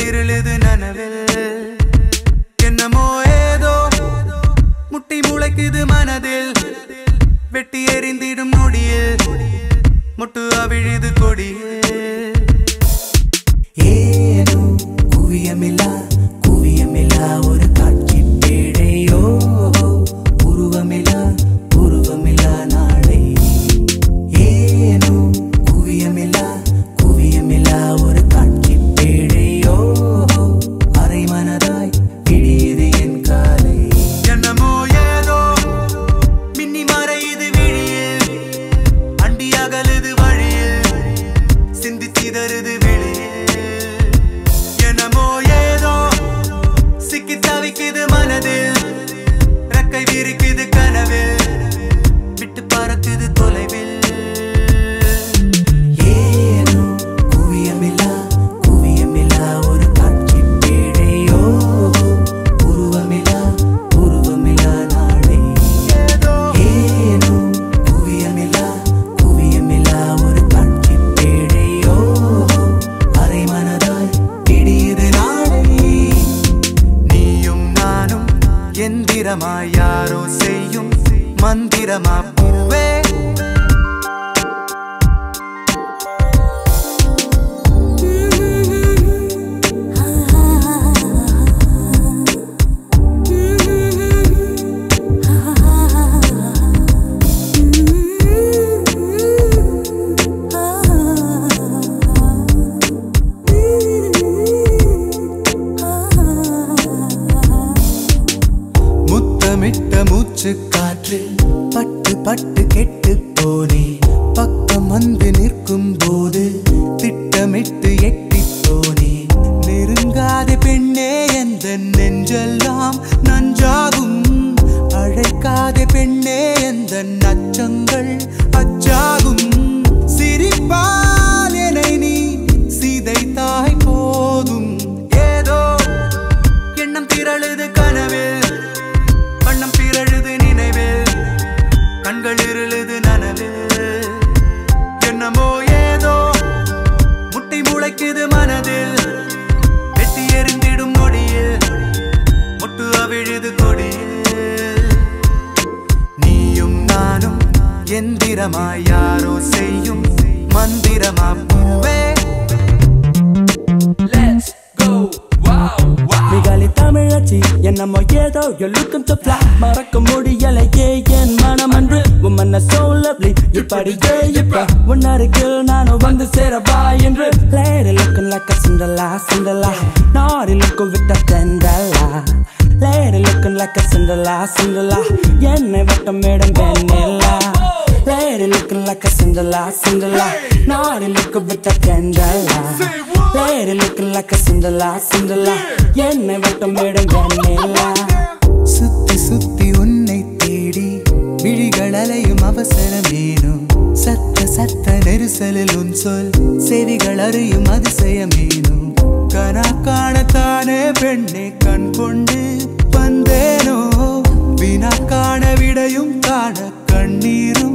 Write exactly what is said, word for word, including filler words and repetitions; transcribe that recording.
இருளுது நனவில் என்னமோ ஏதோ முட்டி முளைக்குது மனதில் வெட்டி எறிந்திடும் நொடியில் முட்டு அவிழுது கொடியில் ஏனோ குவியமில்லா குவியமில்லா ஒரு காட்சி பேடையோ உருவமில்லா உருவமில்லா நாளை ஏனோ குவியமில்லா குவியமில்லா ஒரு காட்சி பேடையோ அரை மனதாய் இடியுது என் காலை என்னமோ ஏதோ மின்னி மறையுது விழியில் அண்டி அகலுது வழியில் சிந்தி சிதறுது வெளியில் என்னமோ ஏதோ சிக்கி தவிக்குது மனதில் ரெக்கை விரிக்குது கனவில் விட்டு பறக்குது தொலைவில் ஏனோ குவியமில்லா குவியமில்லா ஒரு காட்சி பேடையோ உருவமில்லா உருவமில்லா நாளை ஏனோ குவியமில்லா குவியமில்லா ஒரு காட்சி பேடையோ அரை மனதாய் இடியுது நாளை நீயும் நானும் எந்திரமாய் யாரோ செய்யும் மந்திரமா பூவே முத்தமிட்ட மூச்சு காற்று பட்டு பட்டு கெட்டு போனே பக்கம் வந்து நிற்கும் போது திட்டமிட்டு எட்டி போனே நெருங்காத பெண்ணே எந்த நெஞ்செல்லாம் நஞ்சாகும் அழைக்காத பெண்ணே எந்த நச்சங்கள் அச்சாகும் சிரிப்பால் என்னை நீ சிதைத்தாய் போதும் ஏதோ எண்ணம் திரளுது கனவில் வண்ணம் பிறழுது நினைவில் கண்கள் இருளுது நனவில் என்னமோ ஏதோ முட்டை முளைக்குது மனதில் வெட்டி எறிந்திடும் நொடியில் முட்டு அவிழுது கொடியில் நீயும் நானும் எந்திரமாய் யாரோ செய்யும் மந்திரமா பூவே மிகாலி தமிழச்சி என்னமோ ஏதோ you're looking to fly மறக்க முடியலையே என் மனம் அன்று woman are so lovely இப்படியே இப்ப உன்னருகில் நானும் வந்து சேரவா என்று lady looking like a Cinderella Cinderella naughty looking with a Cinderella lady looking like a Cinderella Cinderella என்னை வட்டம் madam Vennila lady looking like a Cinderella Cinderella naughty looking with a Cinderella lady looking like a Cinderella Cinderella என்னை வட்டம் madam வெண்ணிலா சுத்தி சுத்தி உன்னை தேடி விழிகள் அலையும் அவசரமேனும் சத்த சத்த நெரிசலில் உன் சொல் செவிகள் அறியும் அதிசயமேனும் கனா காணத்தானே பெண்ணே கண் கொண்டு வந்தேனோ வினா காண விடையும் காண கண்ணீரும்